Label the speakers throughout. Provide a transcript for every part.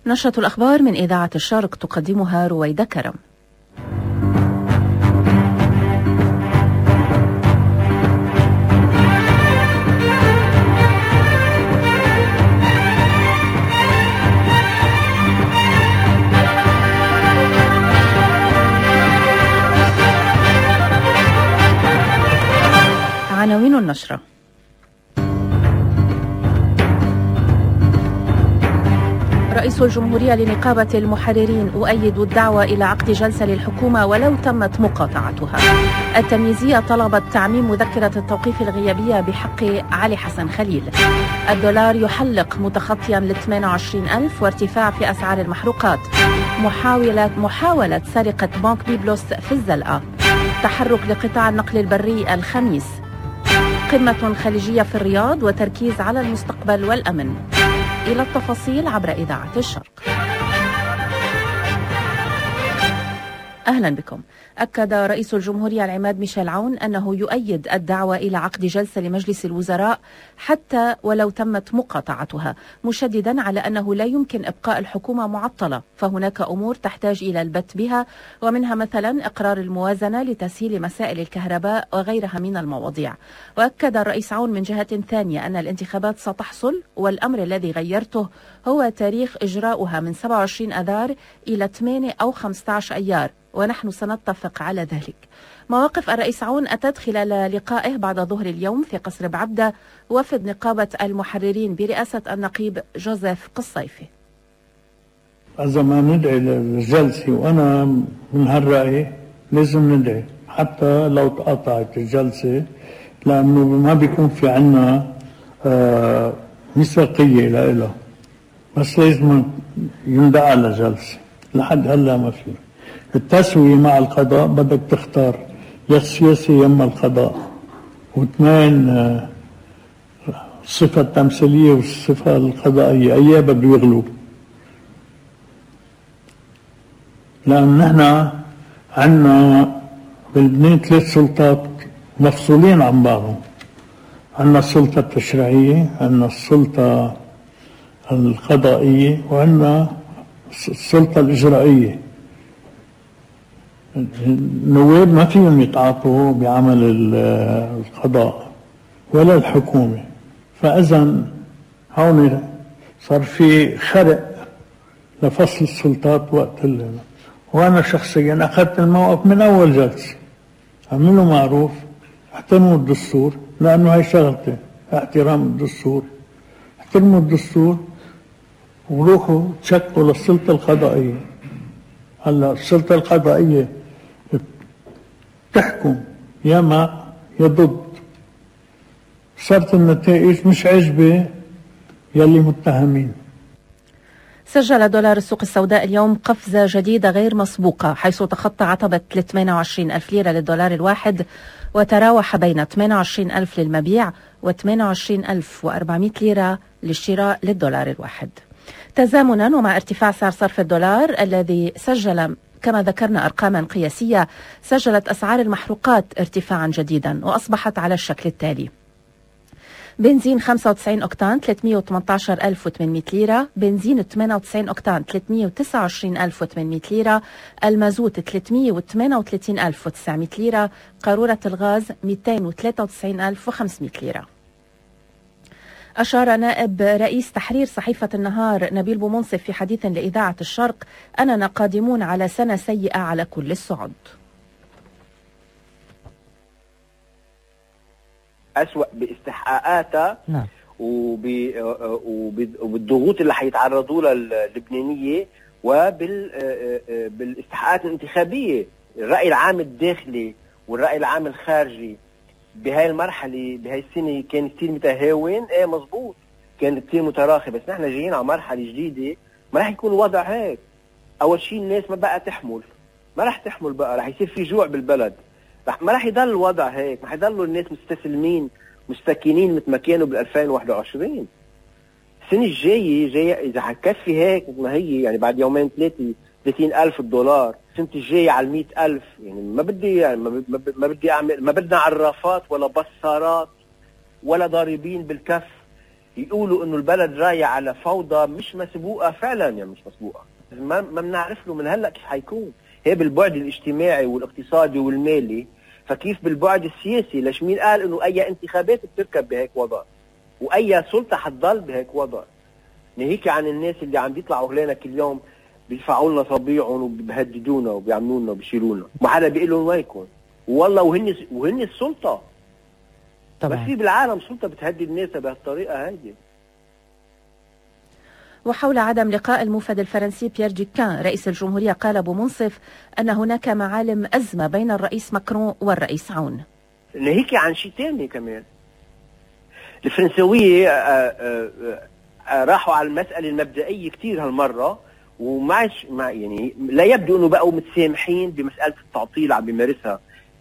Speaker 1: نشرة الأخبار من إذاعة الشرق تقدمها رويدة كرم. عناوين النشرة: رئيس الجمهورية لنقابة المحررين: أؤيد الدعوة إلى عقد جلسة للحكومة ولو تمت مقاطعتها. التمييزية طلبت تعميم مذكرة التوقيف الغيابية بحق علي حسن خليل. الدولار يحلق متخطيا ل 28,000 وارتفاع في أسعار المحروقات. محاولة سرقة بنك بيبلوس في الزلقة. تحرك لقطاع النقل البري الخميس. قمة خليجية في الرياض وتركيز على المستقبل والأمن. إلى التفاصيل عبر إذاعة الشرق. أهلا بكم. أكد رئيس الجمهورية العماد ميشيل عون أنه يؤيد الدعوة إلى عقد جلسة لمجلس الوزراء حتى ولو تمت مقاطعتها، مشددا على أنه لا يمكن إبقاء الحكومة معطلة، فهناك أمور تحتاج إلى البت بها، ومنها مثلا إقرار الموازنة لتسهيل مسائل الكهرباء وغيرها من المواضيع. وأكد الرئيس عون من جهة ثانية أن الانتخابات ستحصل، والأمر الذي غيرته هو تاريخ إجراؤها من 27 أذار إلى 8 أو 15 أيار، ونحن سنتفق على ذلك. مواقف الرئيس عون أتت خلال لقائه بعد ظهر اليوم في قصر بعبدة وفد نقابة المحررين برئاسة النقيب جوزيف قصيفي.
Speaker 2: إذا ما ندعي للجلسة، وأنا من هالرأي لازم ندعي حتى لو تقاطعت الجلسة، لأنه ما بيكون في عنا مصداقية لها، بس لازم يندعى لجلسة. لحد هلا ما في التسوية مع القضاء، بدك تختار يا السياسي يما القضاء، واثنين الصفة التمثيلية والصفة القضائية أيها بده يغلب. لأن نحن عنا بلبنان 3 سلطات مفصولين عن بعضهم. عنا السلطة التشريعية، عنا السلطة القضائية، وعنا السلطة الإجرائية. النواب ما فيهم يتعاطوا بعمل القضاء ولا الحكومة، فإذا هون صار في خرق لفصل السلطات وقت وأنا شخصيا أخذت الموقف من أول جلسة، عملوا معروف، احترموا الدستور، لأنه هاي شغلتي، احترام الدستور، احترموا الدستور وروحوا تشكوا للسلطة القضائية. هلا السلطة القضائية تحكم يا مع يا ضد. صارت النتائج مش عجبة يلي متهمين.
Speaker 1: سجل دولار السوق السوداء اليوم قفزة جديدة غير مسبوقة، حيث تخطى عتبة 28,000 ليرة للدولار الواحد، وتراوح بين 28,000 للمبيع و 28,400 ليرة للشراء للدولار الواحد، تزامنا ومع ارتفاع سعر صرف الدولار الذي سجل كما ذكرنا أرقاما قياسية. سجلت أسعار المحروقات ارتفاعا جديدا وأصبحت على الشكل التالي: بنزين 95 أوكتان 318,800 ليرة، بنزين 98 أوكتان 329,800 ليرة، المازوت 338,900 ليرة، قارورة الغاز 293,500 ليرة. أشار نائب رئيس تحرير صحيفة النهار نبيل بومنصف في حديث لإذاعة الشرق أننا قادمون على سنة سيئة على كل الصعد.
Speaker 3: أسوأ باستحقاقاتها وبالضغوط اللي حيتعرضوا لها اللبنانية وبالاستحقاقات الانتخابية. الرأي العام الداخلي والرأي العام الخارجي بهاي المرحلة بهاي السنة كان كتير متهاون، مزبوط، كان كتير متراخي، بس نحن جايين على مرحلة جديدة ما راح يكون الوضع هيك. أول شيء الناس ما بقى تحمل، ما راح تحمل بقى، راح يصير في جوع بالبلد، ما راح يضل الوضع هيك، ما حيضلوا الناس مستسلمين مستكينين مثل ما كانوا بال 2021. السنة الجاية إذا حتكفي هيك مثل ما هي، يعني بعد يومين 30,000 دولار، السنة الجاية على 100,000، يعني ما بدي أعمل، ما بدنا عرافات ولا بصارات ولا ضاربين بالكف. يقولوا انه البلد رايح على فوضى مش مسبوقه فعلا، يعني مش مسبوقه، ما بنعرف له من هلا كيف حيكون. هي بالبعد الاجتماعي والاقتصادي والمالي، فكيف بالبعد السياسي؟ ليش مين قال انه اي انتخابات بتركب بهيك وضع واي سلطه حتضل بهيك وضع؟ ناهيك عن الناس اللي عم بيطلعوا هلينا كل يوم بيدفعوا لنا صبيعهم وبيهددونا وبيعملونا وبيشيلونا، ما حدا بيقول لهم وينكم، والله وهن السلطه طبعا. بس في بالعالم سلطه بتهدد الناس بهالطريقه هيدي.
Speaker 1: وحول عدم لقاء الموفد الفرنسي بيير دوكان رئيس الجمهورية، قال أبو منصف أن هناك معالم أزمة بين الرئيس ماكرون والرئيس عون.
Speaker 3: ناهيك عن شيء ثاني كمان، الفرنسوية راحوا على المسألة المبدئية كتير هالمرة، ومعش يعني لا يبدو انه بقوا متسامحين بمسألة التعطيل عم بيمارسها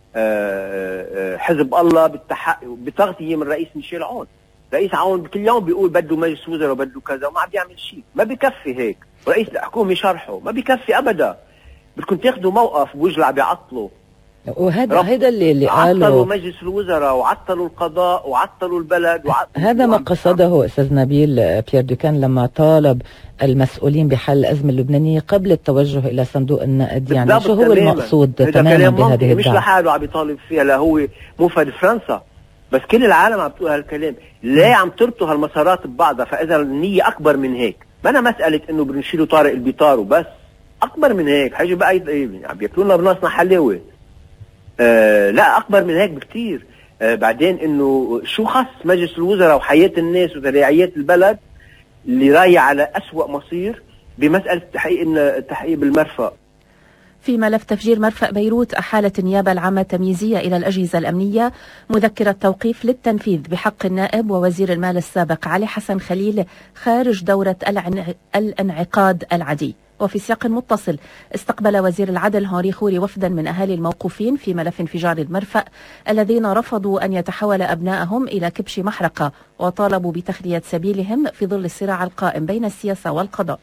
Speaker 3: حزب الله بتغطية من رئيس ميشيل عون. رئيس عون كل يوم بيقول بده مجلس وزراء وبده كذا وما عم بيعمل شيء، ما بكفي هيك. رئيس الحكومة شرحه ما بكفي ابدا، بدكم تاخذوا موقف بوجه عم بيعطلوا.
Speaker 4: وهذا اللي قاله،
Speaker 3: عطلوا مجلس الوزراء وعطلوا القضاء وعطلوا البلد
Speaker 4: هذا ما قصده استاذ نبيل بيير دوكان لما طالب المسؤولين بحل الأزمة اللبنانية قبل التوجه إلى صندوق النقد. يعني شو هو المقصود تماما بهذه الدعوة؟
Speaker 3: مش لحاله عم يطالب فيها، لا هو موفد فرنسا بس، كل العالم عم تقول هالكلام. ليه عم تربطوا هالمسارات ببعضها؟ فإذا النية أكبر من هيك، ما أنا مسألة إنه بنشيلوا طارق البيطار وبس، أكبر من هيك. حيجي بقى عم بياكلونا بناصنا حلاوة. لا أكبر من هيك بكتير. بعدين إنه شو خص مجلس الوزراء وحياة الناس وتداعيات البلد اللي رايح على أسوأ مصير بمسألة التحقيق بالمرفأ؟
Speaker 1: في ملف تفجير مرفأ بيروت، أحالت النيابة العامة التمييزية إلى الأجهزة الأمنية مذكرة توقيف للتنفيذ بحق النائب ووزير المال السابق علي حسن خليل خارج دورة الانعقاد العادي. وفي سياق متصل، استقبل وزير العدل هنري خوري وفدا من أهالي الموقوفين في ملف انفجار المرفأ الذين رفضوا أن يتحول أبنائهم إلى كبش محرقة، وطالبوا بتخلية سبيلهم في ظل الصراع القائم بين السياسة والقضاء.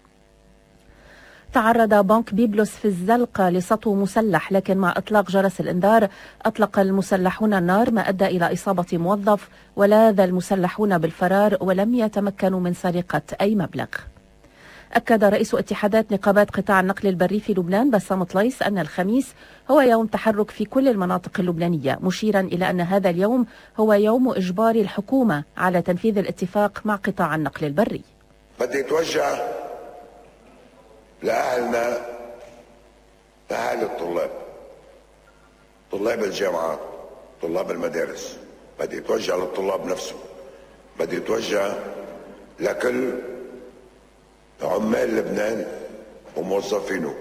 Speaker 1: تعرض بنك بيبلوس في الزلقة لسطو مسلح، لكن مع إطلاق جرس الإنذار أطلق المسلحون النار ما أدى إلى إصابة موظف، ولاذ المسلحون بالفرار ولم يتمكنوا من سرقة أي مبلغ. أكد رئيس اتحادات نقابات قطاع النقل البري في لبنان بسام طليس أن الخميس هو يوم تحرك في كل المناطق اللبنانية، مشيرا إلى أن هذا اليوم هو يوم إجبار الحكومة على تنفيذ الاتفاق مع قطاع النقل البري.
Speaker 5: بدي أتوجه لأهلنا، لأهل الطلاب، طلاب الجامعات، طلاب المدارس، بدي أتوجه للطلاب نفسه، بدي أتوجه لكل عمال لبنان وموظفينه.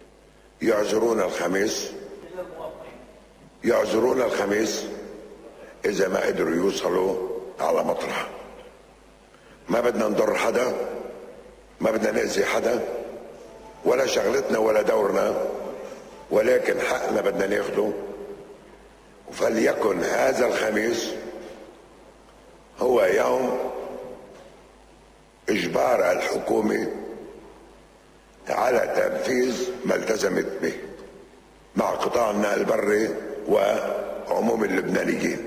Speaker 5: يعذرون الخميس إذا ما قدروا يوصلوا على مطرح. ما بدنا نضر حدا، ما بدنا نأذي حدا، ولا شغلتنا ولا دورنا، ولكن حقنا بدنا ناخده. فليكن هذا الخميس هو يوم إجبار الحكومة على تنفيذ ما التزمت به مع قطاع النقل البري وعموم اللبنانيين.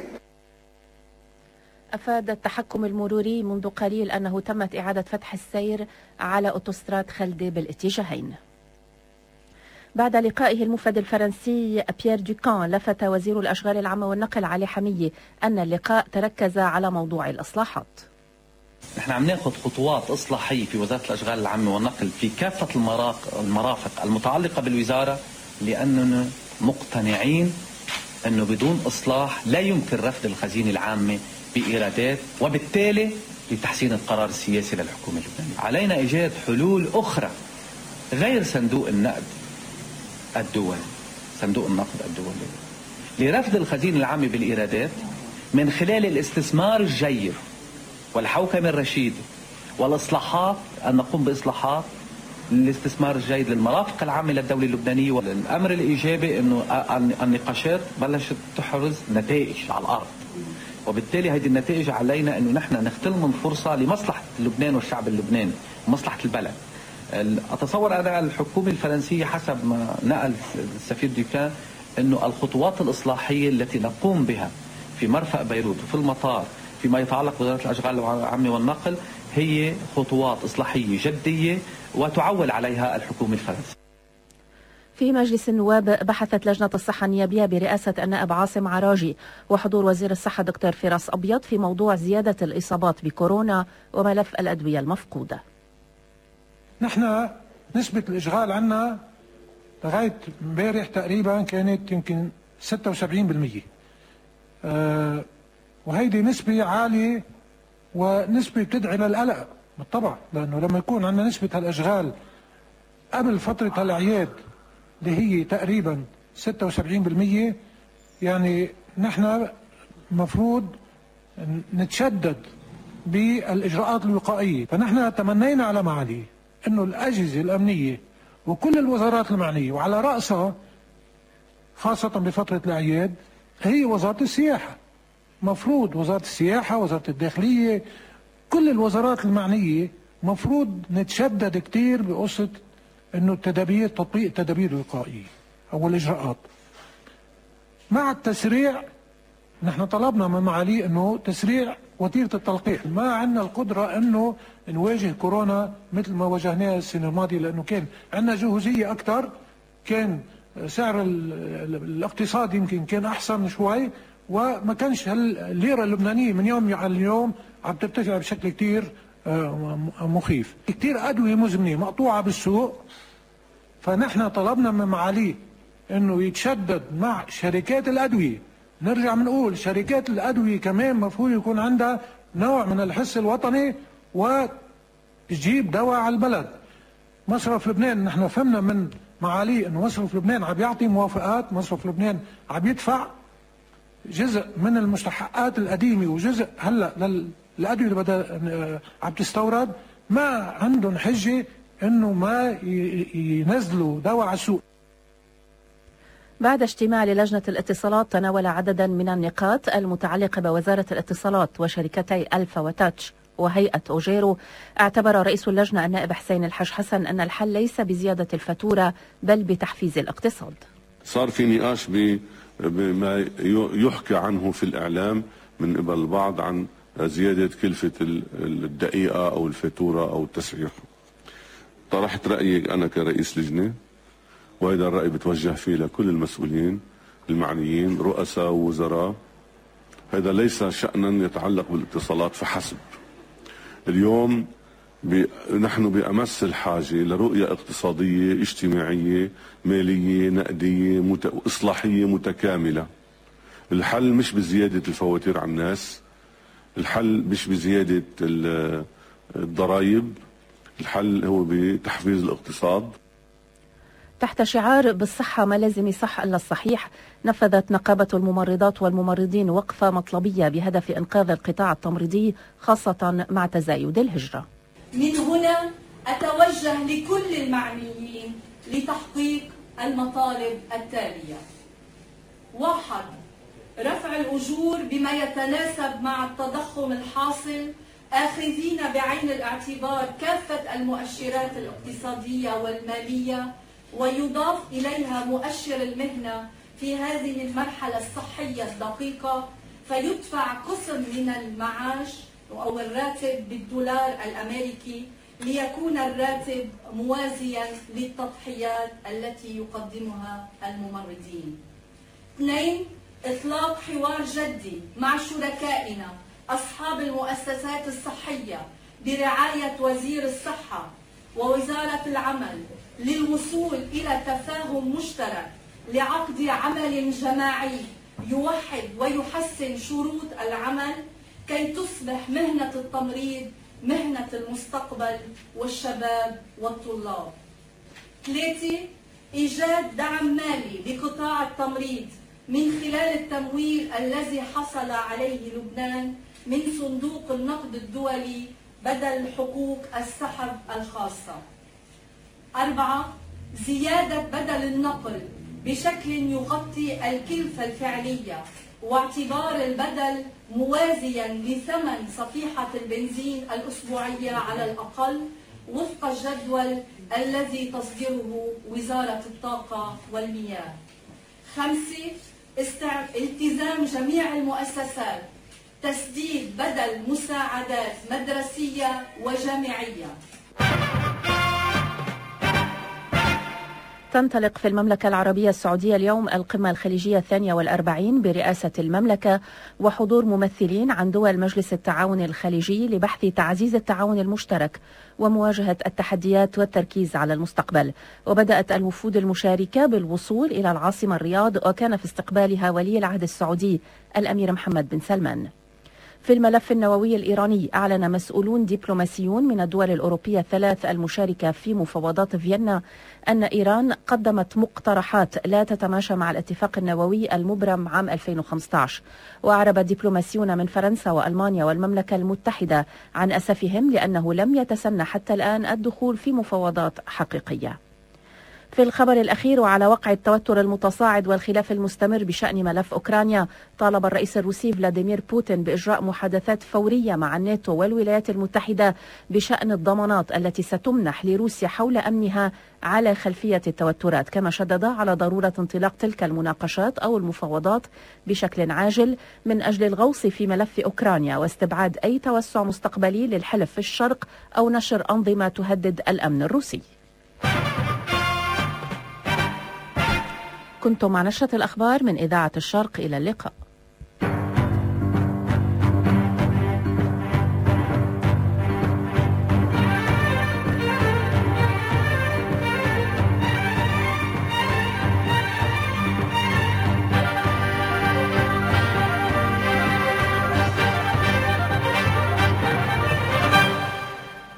Speaker 1: أفاد التحكم المروري منذ قليل أنه تمت إعادة فتح السير على أوتوستراد خلدة بالاتجاهين. بعد لقائه الموفد الفرنسي بيير دوكان، لفت وزير الأشغال العامة والنقل علي حمية أن اللقاء تركز على موضوع الإصلاحات.
Speaker 6: نحن عم ناخذ خطوات إصلاحية في وزارة الأشغال العامة والنقل في كافة المرافق المتعلقة بالوزارة، لأننا مقتنعين أنه بدون إصلاح لا يمكن رفض الخزينة العامة بإيرادات، وبالتالي لتحسين القرار السياسي للحكومة اللبنانية. علينا إيجاد حلول أخرى غير صندوق النقد الدولي، صندوق النقد الدولي، لرفض الخزينة العامة بالإيرادات من خلال الاستثمار الجيد والحوكمة الرشيدة والإصلاحات، أن نقوم بإصلاحات الاستثمار الجيد للمرافق العامة للدولة اللبنانية. والأمر الإيجابي أنه النقاشات بلشت تحرز نتائج على الأرض، وبالتالي هذه النتائج علينا أنه نحن نغتنم فرصة لمصلحة لبنان والشعب اللبناني ومصلحة البلد. أتصور أنا الحكومة الفرنسية حسب ما نقل السفير دوكان أنه الخطوات الإصلاحية التي نقوم بها في مرفأ بيروت وفي المطار فيما يتعلق بوزارة الأشغال العامة والنقل هي خطوات إصلاحية جدية وتعول عليها الحكومة الفرنسية.
Speaker 1: في مجلس النواب بحثت لجنة الصحة النيابية برئاسة النائب عاصم عراجي وحضور وزير الصحة دكتور فراس أبيض في موضوع زيادة الإصابات بكورونا وملف الأدوية المفقودة.
Speaker 7: نحن نسبة الإشغال عنا لغاية امبارح تقريبا كانت يمكن 76%. وهيدي نسبة عالية ونسبة تدعي للقلق بالطبع، لأنه لما يكون عندنا نسبة هالأشغال قبل فترة هالأعياد اللي هي تقريبا 76%، يعني نحن مفروض نتشدد بالإجراءات الوقائية. فنحن تمنينا على معالي أنه الأجهزة الأمنية وكل الوزارات المعنية وعلى رأسها خاصة بفترة الأعياد هي وزارة السياحة، مفروض وزارة السياحة، وزارة الداخلية، كل الوزارات المعنية مفروض نتشدد كتير بقصة انه التدابير، تطبيق التدابير الوقائية او الاجراءات مع التسريع. نحن طلبنا من معالي انه تسريع وتيرة التلقيح. ما عندنا القدرة انه نواجه كورونا مثل ما واجهناها السنة الماضية، لانه كان عندنا جهوزية اكثر، كان سعر الاقتصاد يمكن كان احسن شوي، وما كانش الليرة اللبنانية من يوم على اليوم عم ترتفع بشكل كتير مخيف. كتير أدوية مزمنة مقطوعة بالسوق. فنحن طلبنا من معاليه انه يتشدد مع شركات الأدوية. نرجع بنقول شركات الأدوية كمان مفروض يكون عندها نوع من الحس الوطني وتجيب دواء على البلد. مصرف لبنان نحن فهمنا من معاليه انه مصرف لبنان عم يعطي موافقات، مصرف لبنان عم يدفع جزء من المستحقات القديمة وجزء هلا للأدوية اللي بدها عم تستورد. ما عندهم حجة انه ما ينزلوا دواء على السوق.
Speaker 1: بعد اجتماع للجنة الاتصالات تناول عددا من النقاط المتعلقة بوزارة الاتصالات وشركتي ألفا وتاتش وهيئة أوجيرو، اعتبر رئيس اللجنة النائب حسين الحاج حسن أن الحل ليس بزيادة الفاتورة بل بتحفيز الاقتصاد.
Speaker 8: صار في نقاش بما يحكى عنه في الإعلام من قبل البعض عن زيادة كلفة الدقيقة أو الفاتورة أو التسعير. طرحت رأيي أنا كرئيس لجنة، وهذا الرأي بتوجه فيه لكل المسؤولين المعنيين رؤساء ووزراء. هذا ليس شأنا يتعلق بالاتصالات فحسب. اليوم نحن بأمس الحاجة لرؤية اقتصادية اجتماعية مالية نقدية إصلاحية متكاملة. الحل مش بزيادة الفواتير على الناس، الحل مش بزيادة الضرائب، الحل هو بتحفيز الاقتصاد.
Speaker 1: تحت شعار بالصحة ما لازم يصح إلا الصحيح، نفذت نقابة الممرضات والممرضين وقفة مطلبية بهدف إنقاذ القطاع التمريضي خاصة مع تزايد الهجرة.
Speaker 9: من هنا أتوجه لكل المعنيين لتحقيق المطالب التالية: 1. رفع الأجور بما يتناسب مع التضخم الحاصل، آخذين بعين الاعتبار كافة المؤشرات الاقتصادية والمالية، ويضاف إليها مؤشر المهنة في هذه المرحلة الصحية الدقيقة، فيدفع قسم من المعاش أو الراتب بالدولار الأمريكي ليكون الراتب موازيا للتضحيات التي يقدمها الممرضين. 2. إطلاق حوار جدي مع شركائنا أصحاب المؤسسات الصحية برعاية وزير الصحة ووزارة العمل للوصول إلى تفاهم مشترك لعقد عمل جماعي يوحد ويحسن شروط العمل كي تصبح مهنة التمريض مهنة المستقبل والشباب والطلاب. 3. إيجاد دعم مالي لقطاع التمريض من خلال التمويل الذي حصل عليه لبنان من صندوق النقد الدولي بدل حقوق السحب الخاصة. 4. زيادة بدل النقل بشكل يغطي الكلفة الفعلية واعتبار البدل موازيا لثمن صفيحة البنزين الأسبوعية على الأقل وفق الجدول الذي تصدره وزارة الطاقة والمياه. 5. التزام جميع المؤسسات تسديد بدل مساعدات مدرسية وجامعية.
Speaker 1: تنطلق في المملكة العربية السعودية اليوم القمة الخليجية 42 برئاسة المملكة وحضور ممثلين عن دول مجلس التعاون الخليجي لبحث تعزيز التعاون المشترك ومواجهة التحديات والتركيز على المستقبل. وبدأت الوفود المشاركة بالوصول إلى العاصمة الرياض، وكان في استقبالها ولي العهد السعودي الأمير محمد بن سلمان. في الملف النووي الإيراني، أعلن مسؤولون دبلوماسيون من الدول الأوروبية الثلاث المشاركة في مفاوضات فيينا أن إيران قدمت مقترحات لا تتماشى مع الاتفاق النووي المبرم عام 2015. وأعرب دبلوماسيون من فرنسا وألمانيا والمملكة المتحدة عن أسفهم لأنه لم يتسنى حتى الآن الدخول في مفاوضات حقيقية. في الخبر الأخير، وعلى وقع التوتر المتصاعد والخلاف المستمر بشأن ملف أوكرانيا، طالب الرئيس الروسي فلاديمير بوتين بإجراء محادثات فورية مع الناتو والولايات المتحدة بشأن الضمانات التي ستمنح لروسيا حول أمنها على خلفية التوترات، كما شدد على ضرورة انطلاق تلك المناقشات أو المفاوضات بشكل عاجل من أجل الغوص في ملف أوكرانيا واستبعاد أي توسع مستقبلي للحلف في الشرق أو نشر أنظمة تهدد الأمن الروسي. كنتم مع نشرة الأخبار من إذاعة الشرق، إلى اللقاء.